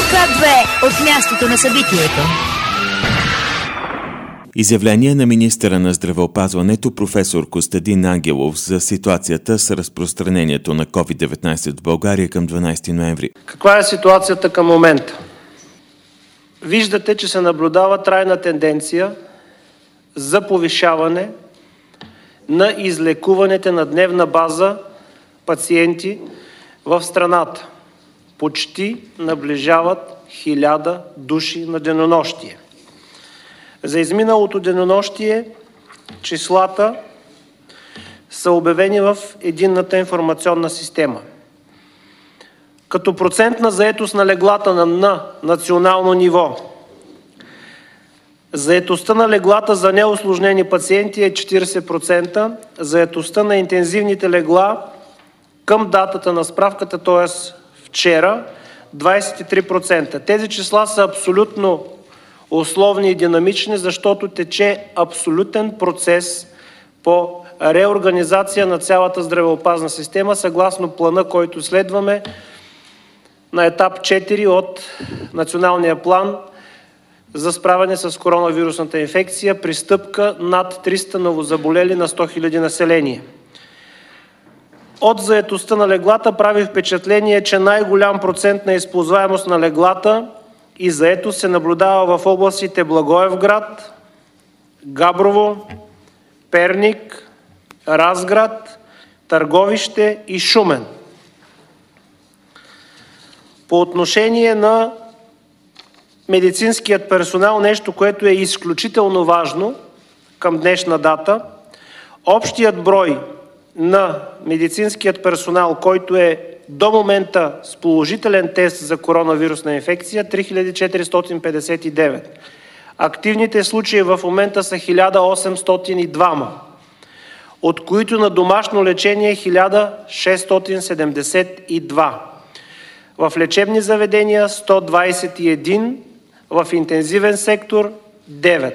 ЮК-2 от мястото на събитието. Изявление на министъра на здравеопазването професор Костадин Ангелов за ситуацията с разпространението на COVID-19 в България към 12 ноември. Каква е ситуацията към момента? Виждате, че се наблюдава трайна тенденция за повишаване на излекуваните на дневна база пациенти в страната. Почти наближават 1000 души на денонощие. За изминалото денонощие числата са обявени в единната информационна система. Като процент на заетост на леглата на национално ниво, заетостта на леглата за неусложнени пациенти е 40%, заетостта на интензивните легла към датата на справката, т.е. вчера, 23%. Тези числа са абсолютно условни и динамични, защото тече абсолютен процес по реорганизация на цялата здравеопазна система, съгласно плана, който следваме на етап 4 от Националния план за справяне с коронавирусната инфекция при стъпка над 300 новозаболели на 100 000 население. От заетостта на леглата прави впечатление, че най-голям процент на използваемост на леглата и заетост се наблюдава в областите Благоевград, Габрово, Перник, Разград, Търговище и Шумен. По отношение на медицинският персонал, нещо, което е изключително важно към днешна дата, общият брой на медицинският персонал, който е до момента с положителен тест за коронавирусна инфекция, 3459. Активните случаи в момента са 1802, от които на домашно лечение 1672. В лечебни заведения 121, в интензивен сектор 9.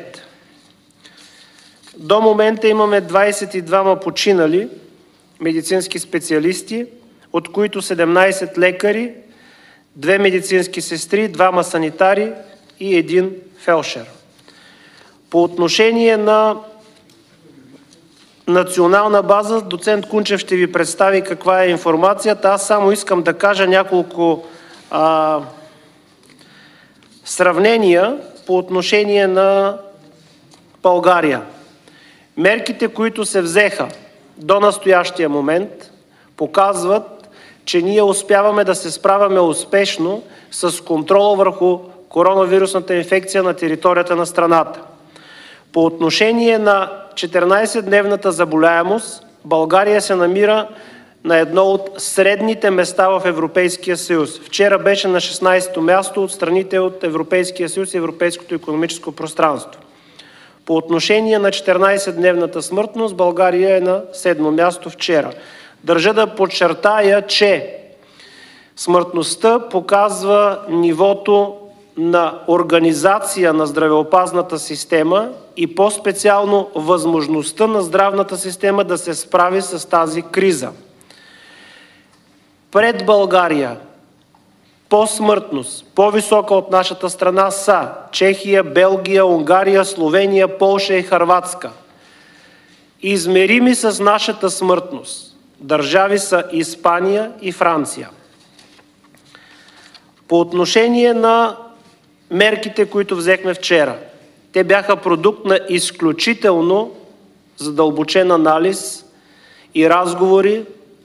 До момента имаме 22 починали медицински специалисти, от които 17 лекари, 2 медицински сестри, 2 санитари и 1 фелдшер. По отношение на национална база, доцент Кунчев ще ви представи каква е информацията. Аз само искам да кажа няколко сравнения по отношение на България. Мерките, които се взеха до настоящия момент, показват, че ние успяваме да се справяме успешно с контрола върху коронавирусната инфекция на територията на страната. По отношение на 14-дневната заболяемост, България се намира на едно от средните места в Европейския съюз. Вчера беше на 16-то място от страните от Европейския съюз и Европейското икономическо пространство. По отношение на 14-дневната смъртност, България е на 7-мо място вчера. Държа да подчертая, че смъртността показва нивото на организация на здравеопазната система и по-специално възможността на здравната система да се справи с тази криза. Пред България по смъртност, по-висока от нашата страна са Чехия, Белгия, Унгария, Словения, Полша и Хърватска. Измерими с нашата смъртност държави са Испания и Франция. По отношение на мерките, които взехме вчера, те бяха продукт на изключително задълбочен анализ и разговори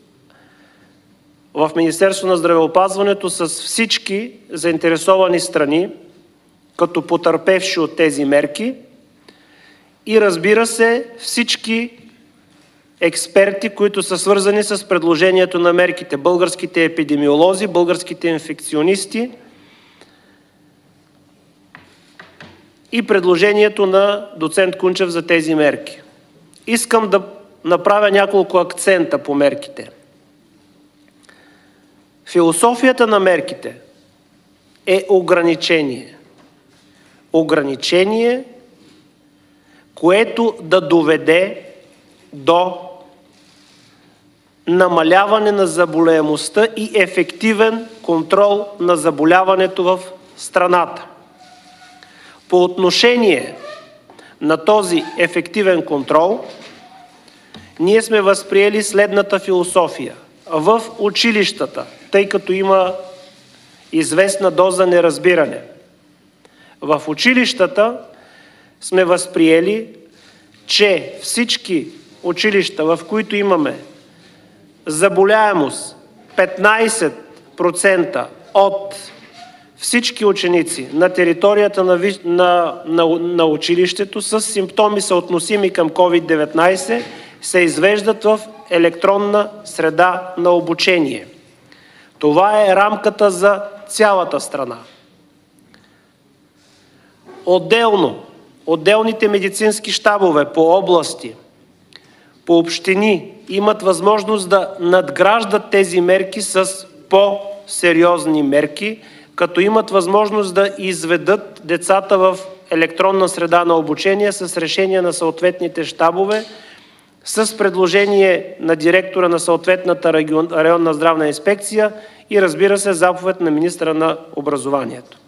в Министерството на здравеопазването с всички заинтересовани страни, като потърпевши от тези мерки и, разбира се, всички експерти, които са свързани с предложението на мерките, българските епидемиолози, българските инфекционисти и предложението на доцент Кунчев за тези мерки. Искам да направя няколко акцента по мерките. Философията на мерките е ограничение. Ограничение, което да доведе до намаляване на заболеваемостта и ефективен контрол на заболяването в страната. По отношение на този ефективен контрол, ние сме възприели следната философия. В училищата, тъй като има известна доза неразбиране, в училищата сме възприели, че всички училища, в които имаме заболяемост 15% от всички ученици на територията на училището с симптоми съотносими към COVID-19 се извеждат в електронна среда на обучение. Това е рамката за цялата страна. Отделните медицински щабове по области, по общини имат възможност да надграждат тези мерки с по-сериозни мерки, като имат възможност да изведат децата в електронна среда на обучение с решение на съответните щабове, с предложение на директора на съответната районна здравна инспекция и, разбира се, заповед на министъра на образованието.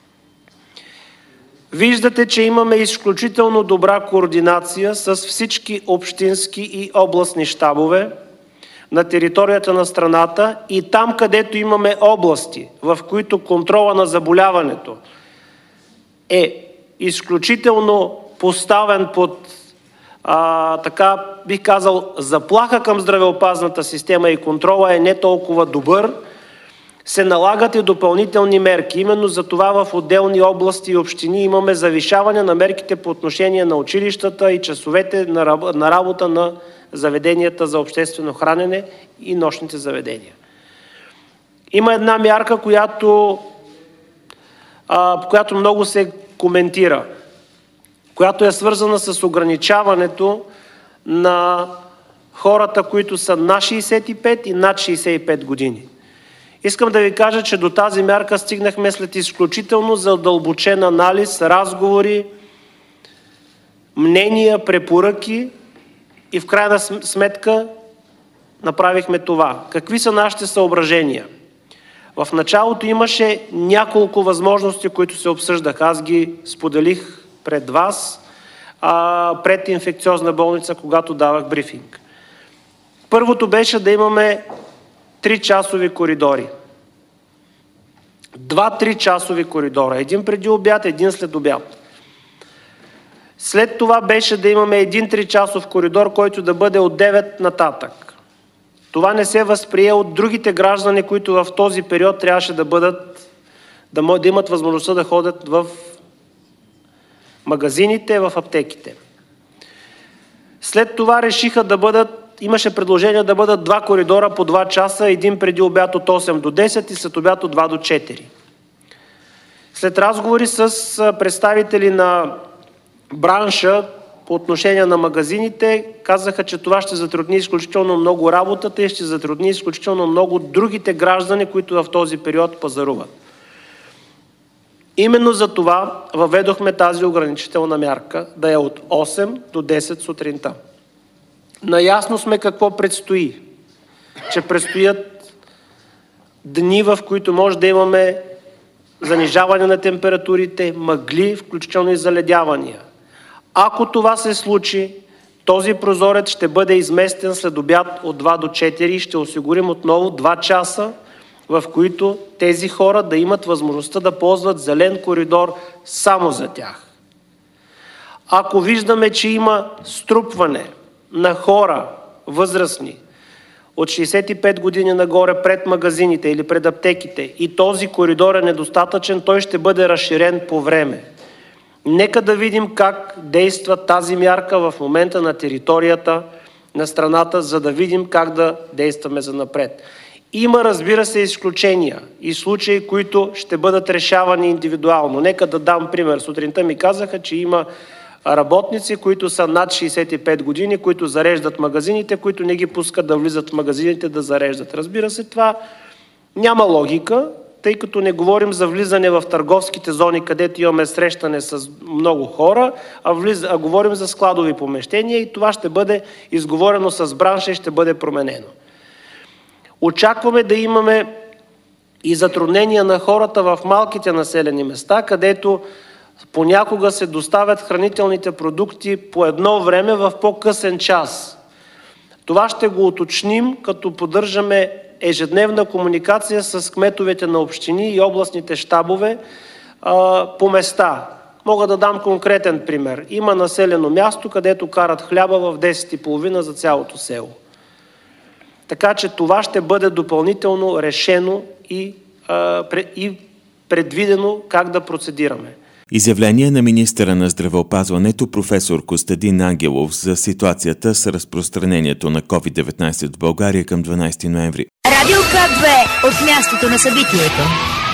Виждате, че имаме изключително добра координация с всички общински и областни щабове на територията на страната и там, където имаме области, в които контрола на заболяването е изключително поставен под, така бих казал, заплаха към здравеопазната система и контрола е не толкова добър, се налагат и допълнителни мерки. Именно за това в отделни области и общини имаме завишаване на мерките по отношение на училищата и часовете на работа на заведенията за обществено хранене и нощните заведения. Има една мярка, която много се коментира, която е свързана с ограничаването на хората, които са над 65 и над 65 години. Искам да ви кажа, че до тази мярка стигнахме след изключително задълбочен анализ, разговори, мнения, препоръки и в крайна сметка направихме това. Какви са нашите съображения? В началото имаше няколко възможности, които се обсъждаха. Аз ги споделих пред вас, пред инфекциозна болница, когато давах брифинг. Първото беше да имаме 3-часови коридори. 2-3 часови коридора. Един преди обяд, един след обяд. След това беше да имаме един 3-часов коридор, който да бъде от 9 нататък. Това не се възприе от другите граждани, които в този период трябваше да имат възможността да ходят в магазините, в аптеките. След това решиха имаше предложение да бъдат 2 коридора по 2 часа, един преди обяд от 8 до 10 и след обяд от 2 до 4. След разговори с представители на бранша по отношение на магазините, казаха, че това ще затрудни изключително много работата и ще затрудни изключително много другите граждани, които в този период пазаруват. Именно за това въведохме тази ограничителна мярка да е от 8 до 10 сутринта. Наясно сме какво предстои, че предстоят дни, в които може да имаме занижаване на температурите, мъгли, включително и заледявания. Ако това се случи, този прозорец ще бъде изместен след обяд от 2 до 4 и ще осигурим отново 2 часа, в които тези хора да имат възможността да ползват зелен коридор само за тях. Ако виждаме, че има струпване на хора възрастни от 65 години нагоре пред магазините или пред аптеките и този коридор е недостатъчен, той ще бъде разширен по време. Нека да видим как действа тази мярка в момента на територията на страната, за да видим как да действаме занапред. Има, разбира се, изключения и случаи, които ще бъдат решавани индивидуално. Нека да дам пример. Сутринта ми казаха, че има работници, които са над 65 години, които зареждат магазините, които не ги пускат да влизат в магазините да зареждат. Разбира се, това няма логика, тъй като не говорим за влизане в търговските зони, където имаме срещане с много хора, а говорим за складови помещения и това ще бъде изговорено с бранша и ще бъде променено. Очакваме да имаме и затруднения на хората в малките населени места, където понякога се доставят хранителните продукти по едно време в по-късен час. Това ще го уточним, като поддържаме ежедневна комуникация с кметовете на общини и областните щабове по места. Мога да дам конкретен пример. Има населено място, където карат хляба в 10:30 за цялото село. Така че това ще бъде допълнително решено и предвидено как да процедираме. Изявление на министъра на здравеопазването професор Костадин Ангелов за ситуацията с разпространението на COVID-19 в България към 12 ноември. Радио К2 от мястото на събитието.